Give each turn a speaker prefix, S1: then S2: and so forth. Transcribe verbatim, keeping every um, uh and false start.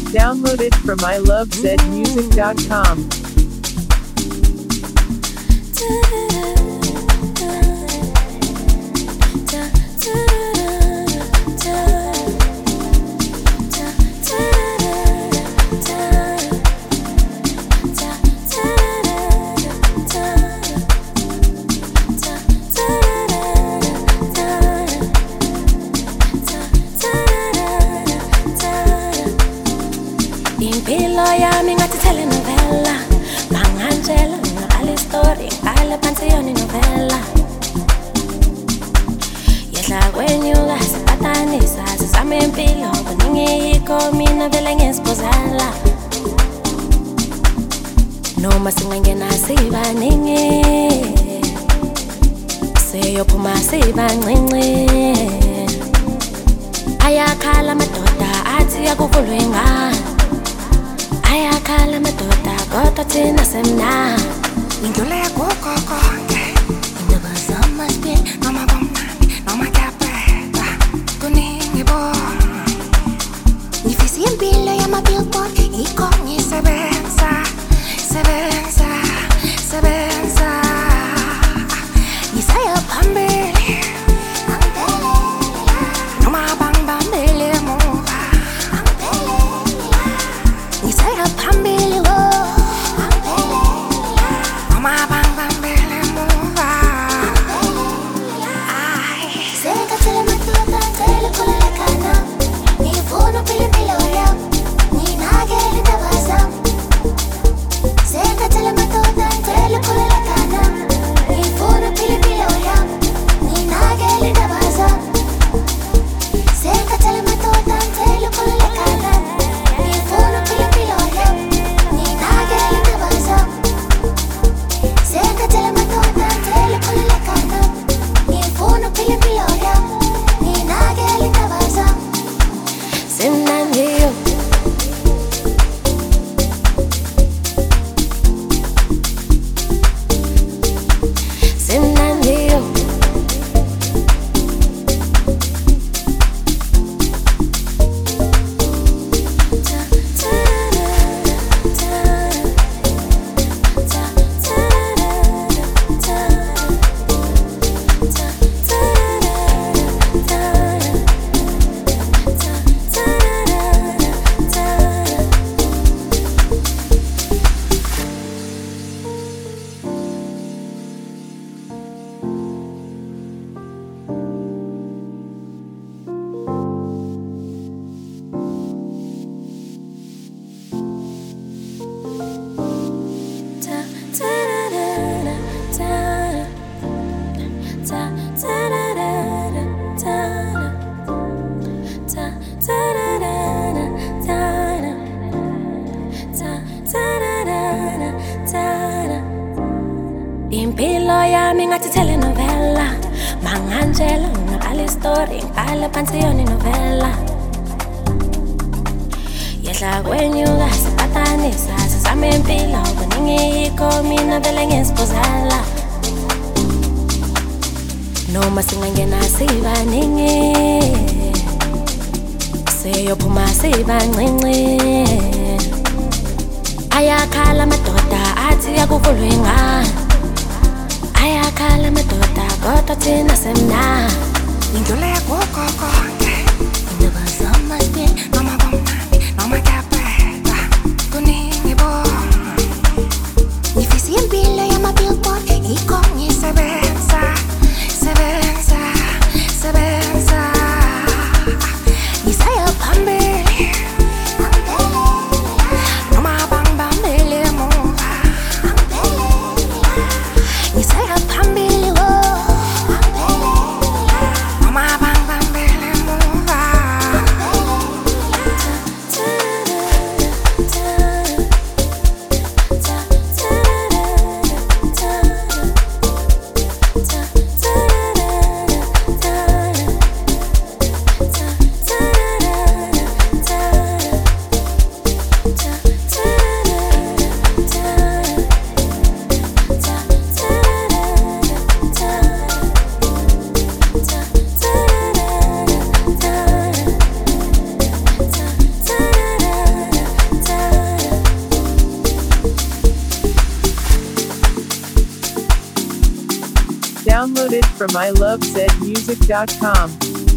S1: Downloaded from I love zed music dot com.
S2: Impilo yami ngathi telenovela, bangantshela ngale story ngale pantheon novela. Yehla kwenyuka sipatanisa sisame impilo kuningi yikho mina vele ngesibozala. Noma singangena sibaningi seyophuma sibancinci. Ayakhala madoda athi akuvulwe ngani, ayakhala madoda kodwa thina semnandi.
S3: Ngindlule kukho konke, indaba zamaspe noma bomnandi noma kuyaphetha kuningi bona. Ngifisa impilo yama-billboard yikho ngisebenza, sebenza, sebenza. Ngisaya phambili noma bangibambele emuva. Ngisaya phambili wo noma bangibambele emuva.
S4: Sekhathele madoda ngicela ukhululekana, ngifuna uphila impilo yami, nginakele indaba zami. Sekhathele madoda ngicela ukhululekana, ngifuna uphila impilo yami, nginakele indaba zami. Sekhathele madoda ngicela ukhululekana, ngifuna uphila impilo yami, nginakele indaba zami. Sekhathele madoda ngicela ukhululekana, ngifuna uphila impilo yami, nginakele indaba zami.
S2: Semnandiyo semnandiyo impilo yami ngathi telenovela, bangantshela ngale story ngale pantheon novela. Yehla kwenyuka sipatanisa sisame impilo kuningi yikho mina vele ngesibozala. Noma singangena sibaningi seyophuma sibancinci. Ayakhala madoda athi akuvulwe ngani, ayakhala madoda kodwa thina semnandi.
S3: Ngindlule kukho konke, indaba zamaspe noma bomnandi noma kuyaphetha kuningi bona. Ngifisa impilo yama-billboard yikho ngisebenza, sebenza, sebenza. Ngisaya phambili noma bangibambele emuva. Ngisaya phambili wo noma bangibambele emuva.
S1: from I love zed music dot com.